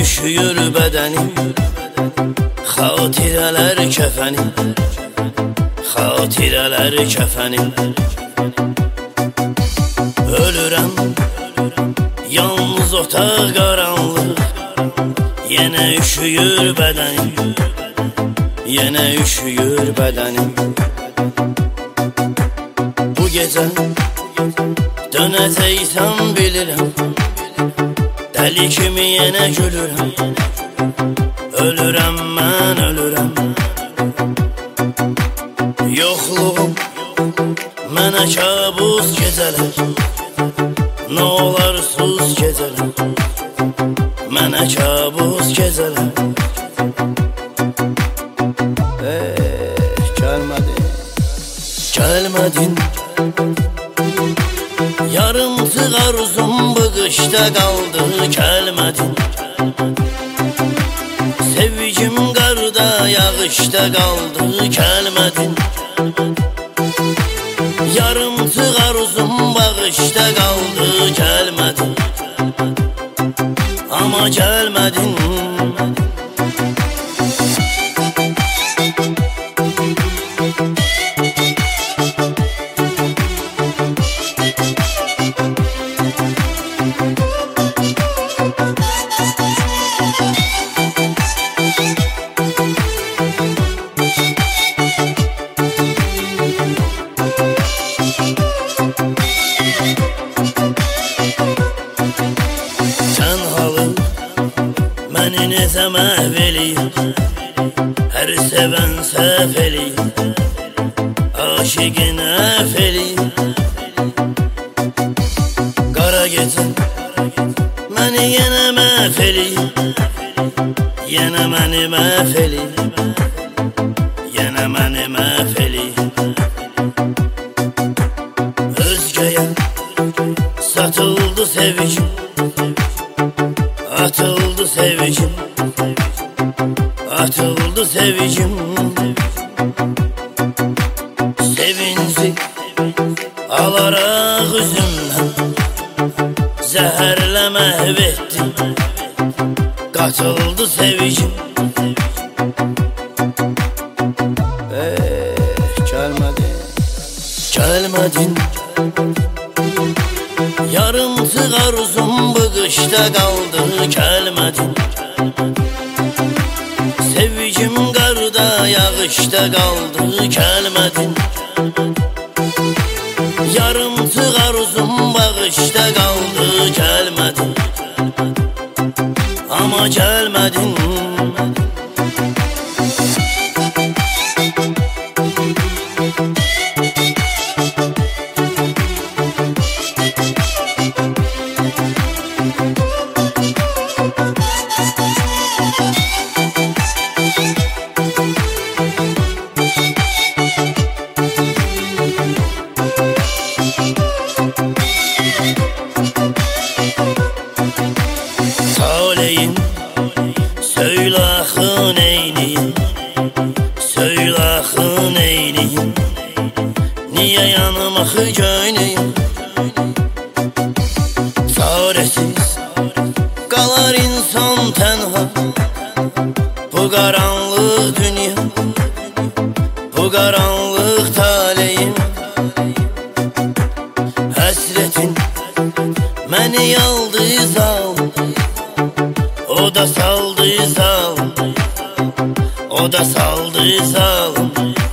üşüyür bədənim, xatirələr kəfənim, xatirələr kəfənim. Ölürəm, yalnız otaq qaranlıq, yenə üşüyür bədənim, yenə üşüyür bədənim. Bu gecə dönəcəksən bilirəm, dəli kimi yenə gülürəm. Ölürəm, mən ölürəm. Yoxluğum mənə kabus gecələr, nə olarsız gecələr, mənə kabus gecələr. Gəlmədin, gəlmədin. Yarımsıq arzum bu qışda qaldı, gəlmədin. Sevgim qarda, yağışda qaldı, gəlmədin. Yarımsıq arzum bağışda qaldı, gəlmədin. Amma gəlmədin. Məni necə məhv eləyir, hər sevən səhv eləyir, aşiqin əf eləyir. Qara gecə məni yenə məhv eləyir, yenə məni məhv eləyir, yenə məni məhv eləyir. Özgəyə satıldı sevgim, atıldı sevgim, atıldı sevgim. Sevinci alaraq üzümdən, zəhərlə məhv etdi, qatıldı sevgim. Gəlmədin, gəlmədin. Yarımsıq arzum bu qışda qaldı, gəlmədin. Sevgim qarda, yağışda qaldı, gəlmədin. Yarımsıq arzum bağışda qaldı, gəlmədin. Amma gəlmədin. Taleyim, söylə axı neyniyim, söylə axı neyniyim, niyə yanım axı göynüyüm. Çarəsiz qalar insan tənha, bu qaranlıq dünya, bu qaranlıq taleyim. Həsrətin məni yaldı zalım, o da saldı zalım, o da saldı zalım.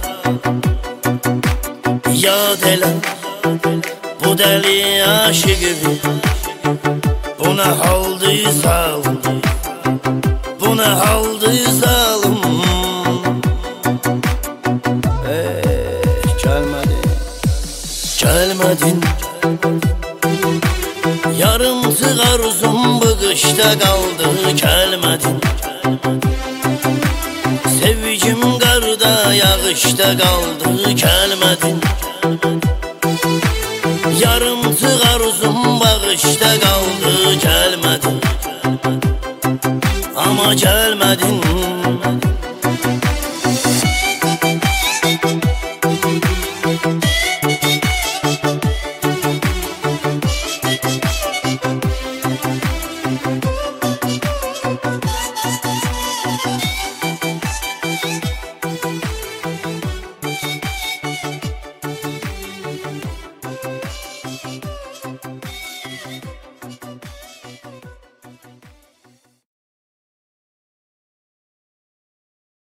Yad elə bu dəli aşıqı, buna haldı zalım, buna haldı zalım. Gəlmədin, gəlmədin. Yarımsıq arzum bu qışda qaldı, gəlmədin. Sevgim qarda, yağışda qaldı, gəlmədin. Yarımsıq arzum bağışda qaldı, gəlmədin. Amma gəlmədin.